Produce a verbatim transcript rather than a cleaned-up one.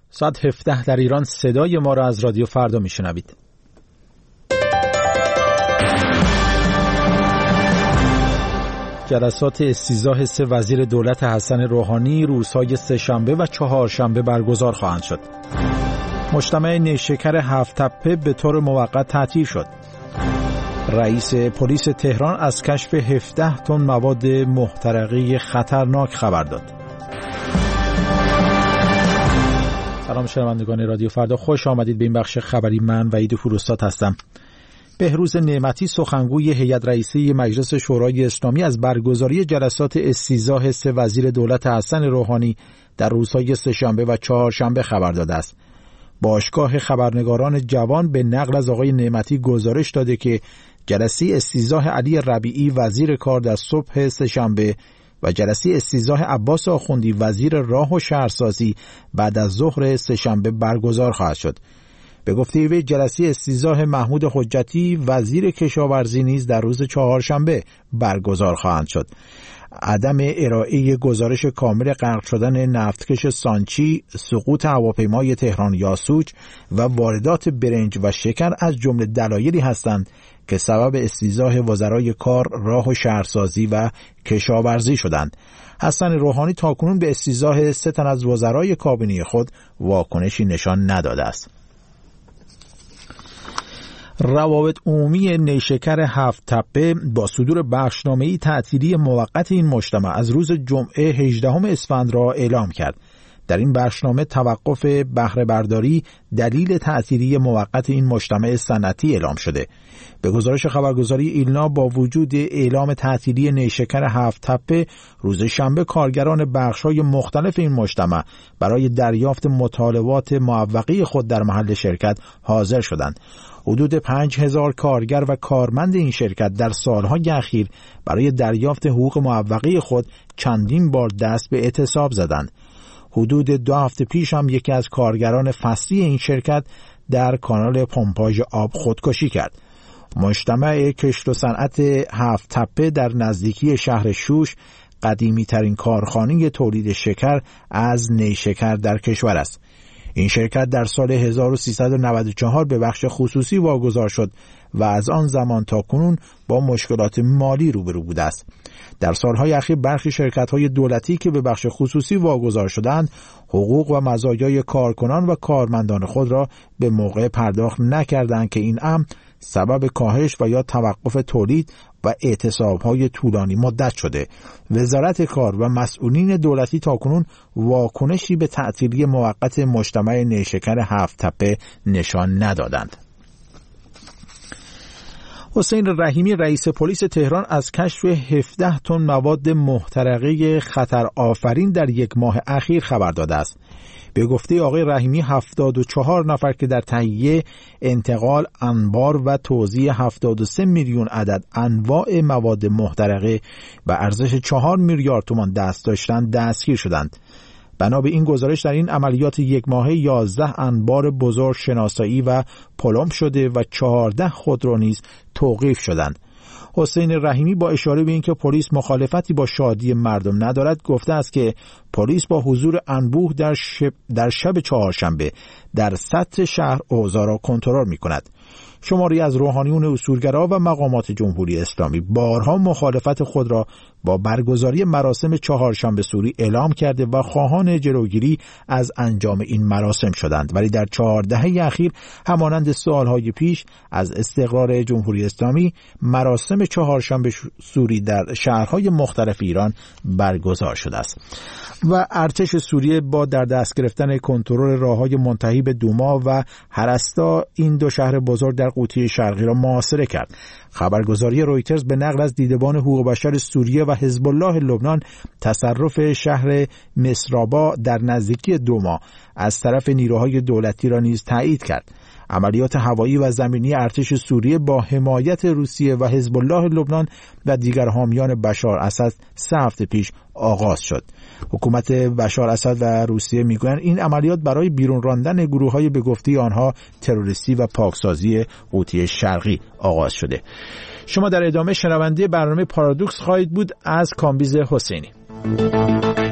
ساعت هفده در ایران صدای ما را از رادیو فردا میشنوید. جلسات استیضاح سه وزیر دولت حسن روحانی روزهای سه‌شنبه و چهارشنبه برگزار خواهند شد. مجتمع نیشکر هفت تپه به طور موقت تعطیل شد. رئیس پلیس تهران از کشف هفده تن مواد محترقه خطرناک خبر داد. سلام شنوندگان رادیو فردا، خوش آمدید به این بخش خبری. من وحید فروستاد هستم. بهروز نعمتی سخنگوی هیئت رئیسه مجلس شورای اسلامی از برگزاری جلسات استیضاح سه وزیر دولت حسن روحانی در روزهای سه‌شنبه و چهارشنبه خبر داده است. باشگاه خبرنگاران جوان به نقل از آقای نعمتی گزارش داده که جلسه استیضاح علی ربیعی وزیر کار در صبح سه‌شنبه و جلسه استیضاح عباس آخوندی وزیر راه و شهرسازی بعد از ظهر سه‌شنبه برگزار خواهد شد. به گفته وی جلسه استیضاح محمود حجتی وزیر کشاورزی نیز در روز چهارشنبه برگزار خواهند شد. عدم ارائه گزارش کامل غرق شدن نفتکش سانچی، سقوط هواپیمای تهران یاسوج و واردات برنج و شکر از جمله دلایلی هستند که سبب استیضاح وزرای کار، راه و شهرسازی و کشاورزی شدند. حسن روحانی تاکنون به استیضاح سه تن از وزرای کابینه خود واکنشی نشان نداده است. روابط عمومی نیشکر هفت تپه با صدور بخشنامه‌ای تعطیلی موقت این مجتمع از روز جمعه هجدهم اسفند را اعلام کرد. در این بخشنامه توقف بهره برداری دلیل تعطیلی موقت این مجتمع صنعتی اعلام شده. به گزارش خبرگزاری ایلنا با وجود اعلام تعطیلی نیشکر هفت تپه، روز شنبه کارگران بخش‌های مختلف این مجتمع برای دریافت مطالبات معوقه خود در محل شرکت حاضر شدند. حدود پنج هزار کارگر و کارمند این شرکت در سالهای اخیر برای دریافت حقوق معوقه خود چندین بار دست به اعتصاب زدند. حدود دو هفته پیش هم یکی از کارگران فصلی این شرکت در کانال پمپاژ آب خودکشی کرد. مجتمع کشت و صنعت هفت تپه در نزدیکی شهر شوش قدیمی ترین کارخانه تولید شکر از نیشکر در کشور است. این شرکت در سال هزار و سیصد و نود و چهار به بخش خصوصی واگذار شد و از آن زمان تا کنون با مشکلات مالی روبرو بوده است. در سالهای اخیر برخی شرکت‌های دولتی که به بخش خصوصی واگذار شدند، حقوق و مزایای کارکنان و کارمندان خود را به موقع پرداخت نکردند که این امر سبب کاهش و یا توقف تولید و اعتصاب‌های طولانی مدت شده. وزارت کار و مسئولین دولتی تاکنون واکنشی به تعطیلی موقت مجتمع نیشکر هفت تپه نشان ندادند. حسین رحیمی رئیس پلیس تهران از کشف هفده تن مواد محترقه خطر آفرین در یک ماه اخیر خبر داده است. به گفته آقای رحیمی هفتاد و چهار نفر که در تهیه، انتقال، انبار و توزیع هفتاد و سه میلیون عدد انواع مواد محترقه به ارزش چهار میلیارد تومان دست داشتند دستگیر شدند. بنا به این گزارش در این عملیات یک ماهه یازده انبار بزرگ شناسایی و پلم شده و چهارده خودرو نیز توقیف شدند. حسین رحیمی با اشاره به اینکه پلیس مخالفتی با شادی مردم ندارد گفته است که پلیس با حضور انبوه در شب, در شب چهارشنبه در سطح شهر اوضاع را کنترل می‌کند. شماری از روحانیون اصولگرا و مقامات جمهوری اسلامی بارها مخالفت خود را با برگزاری مراسم چهارشنبه سوری اعلام کرده و خواهان جلوگیری از انجام این مراسم شدند، ولی در چهار دهه اخیر همانند سالهای پیش از استقرار جمهوری اسلامی مراسم چهارشنبه سوری در شهرهای مختلف ایران برگزار شده است. و ارتش سوریه با در دست گرفتن کنترل راههای منتهی به دوما و هرستا این دو شهر بزرگ در قوطی شرقی را محاصره کرد. خبرگزاری رویترز به نقل از دیدبان حقوق بشر سوریه و حزب الله لبنان تصرف شهر مصرابا در نزدیکی دوما از طرف نیروهای دولتی را نیز تایید کرد. عملیات هوایی و زمینی ارتش سوریه با حمایت روسیه و حزب الله لبنان و دیگر حامیان بشار اسد سه هفته پیش آغاز شد. حکومت بشار اسد و روسیه میگویند این عملیات برای بیرون راندن گروه‌های به گفته آنها تروریستی و پاکسازی قوطی شرقی آغاز شده. شما در ادامه شنونده برنامه پارادوکس خواهید بود از کامبیز حسینی.